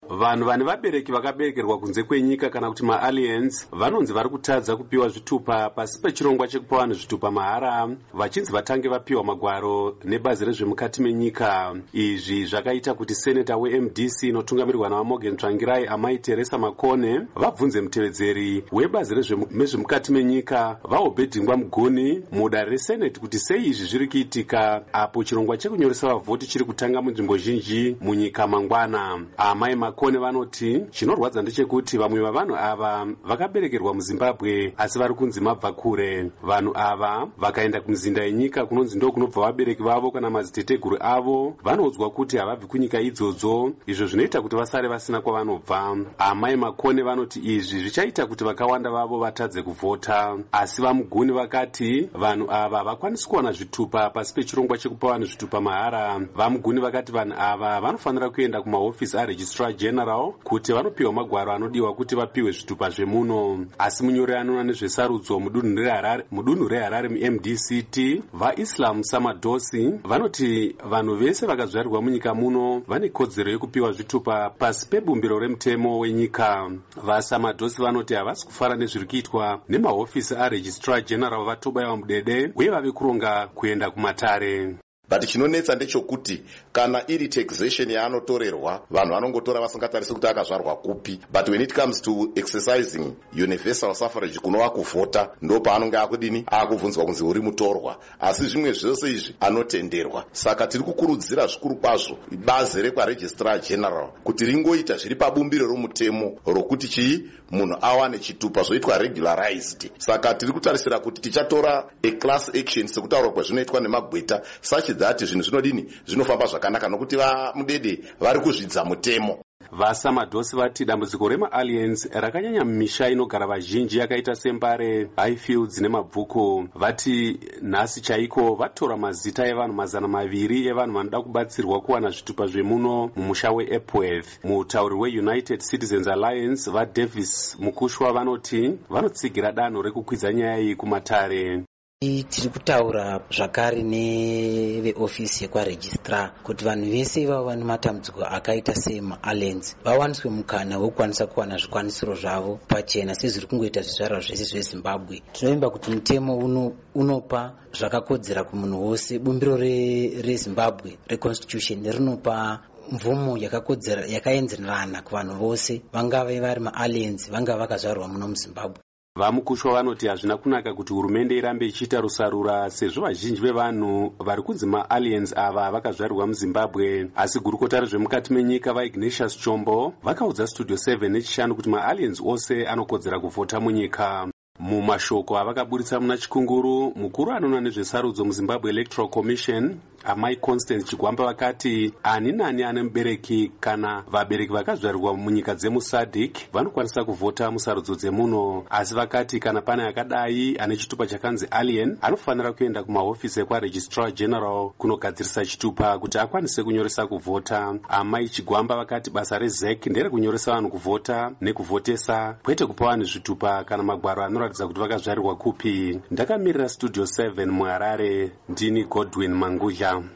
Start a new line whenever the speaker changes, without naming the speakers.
Vanhu vane vabereki vakaberekerwa kunze kwenyika kana kuti maaliens vanonzi vari kutadza kupiwa zvitupa pasi pechirongwa chekupa vanhu zvitupa mahara, vachinzi vatange vapiwa magwaro nebazi rezvemukati menyika. Izvi zvakaita kuti seneta weMDC inotungamirirwa naMorgan Tsvangirai Amai Teresa Makone vabvunze mutevedzeri webazi rezvemukati menyika vaObedingwa Muguni mudare reseneti kuti sei izvi zviri kuitika apo chirongwa chekunyoresa vavhoti chiri kutanga munzvimbo zhinji munyika mangwana. Amai Makone vanoti chinorwadza ndechekuti vamwe vavanhu ava vakaberekerwa muZimbabwe asi vari kunzi mabva kure. Vanhu ava vakaenda kumizinda yenyika kunonzi ndo kunobva vabereki vavo kana madziteteguru avo vanoudzwa kuti havabvi kunyika idzodzo, izvo zvinoita kuti vasare vasina kwavanobva. Amai Makone vanoti izvi zvichaita kuti vakawanda vavo vatadze kuvhota, asi vaMuguni vakati vanhu ava vakwanisi kuwana zvitupa pasi pechirongwa chekupa vanhu zvitupa mahara. VaMuguni vakati vanhu ava vanofanira kuenda kumahofisi aregistrar general kuti vanopiwa magwaro anodiwa kuti vapiwe zvitupa zvemuno. Asi munyori anoona nezvesarudzo mudunhu reHarare muMDCT vaIslam Samadosi vanoti vanhu vese vakazvarirwa munyika muno vane kodzero yekupiwa zvitupa pasi pebumbiro remutemo wenyika. VaSamadosi vanoti havasi kufara nezviri kuitwa nemahofisi aregistrar general vaTobayiwa Mudede uye vave kuronga kuenda kumatare.
But chinonetsa ndechokuti kana iri taxation yaanotorerwa vanhu vanongotora vasingatarisi kuti akazvarwa kupi, but when it comes to exercising universal suffrage kunova kuvhota ndo paanonge akudini akubvunzwa kunzi uri mutorwa, asi zvimwe zvose izvi anotenderwa. Saka tiri kukurudzira zvikuru kwazvo bazi rekwaregistrar general kuti ringoita zviri pabumbiro romutemo rokuti chii munhu awane chitupa zvoitwa regularized. Saka tiri kutarisira kuti tichatora a class action sekutaurwa kwazvinoitwa nemagweta such that zvinhu zvinodini zvinofamba zvakanaka nokuti vaMudede vari kuzvidza mutemo.
VaSamadosi vati dambudziko remaaliens rakanyanya mumisha inogara vazhinji yakaita sembare, Highfields nemabvuku. Vati nhasi chaiko vatora mazita evanhu 200 evanhu vanoda kubatsirwa kuwana zvitupa zvemuno mumusha weEpworth. Mutauri weUnited Citizens Alliance vaDavis Mukushwa vanoti vanotsigira danho rekukwidza nyaya iyi kumatare.
Tiri kutaura zvakare neveofisi yekwaregistrar kuti vanhu vese ivavo vane matambudziko akaita semaaliens vawaniswe mukana wekukwanisa kuwana zvikwanisiro zvavo pachena sezviri kungoita zvizvarwa zvese zveZimbabwe. Tinovimba kuti mutemo unopa zvakakodzera kumunhu wose. Bumbiro reZimbabwe reconstitution rinopa mvumo yakakodzera yakaenzerana kuvanhu vose, vangava vari maaliens vangava vakazvarwa muno muZimbabwe.
VaMukushwa vanoti hazvina kunaka kuti hurumende irambe ichiita rusarura sezvo vazhinji vevanhu vari kunzi maaliens ava vakazvarirwa muZimbabwe. Asi gurukota rezvemukati menyika vaIgnatius Chombo vakaudza Studio 7 nechishanu kuti maaliens ose anokodzera kuvhota munyika. Mumashoko avakaburitsa muna Chikunguru, mukuru anoona nezvesarudzo muZimbabwe Electoral Commission Amai Constance Chigwamba vakati ani nani ane mubereki kana vabereki vakazvarirwa munyika dzemuSADC vanokwanisa kuvhota musarudzo dzemuno, asi vakati kana pane akadai ane chitupa chakanzi alien anofanira kuenda kumahofisi ekwaregistrar general kunogadzirisa chitupa kuti akwanise kunyoresa kuvhota. Amai Chigwamba vakati basa reZEC nderekunyoresa vanhu kuvhota nekuvhotesa, kwete kupa vanhu zvitupa kana magwaro anoratidza kuti vakazvarirwa kupi. Ndakamirira Studio 7 muHarare, ndini Godwin Mangudya.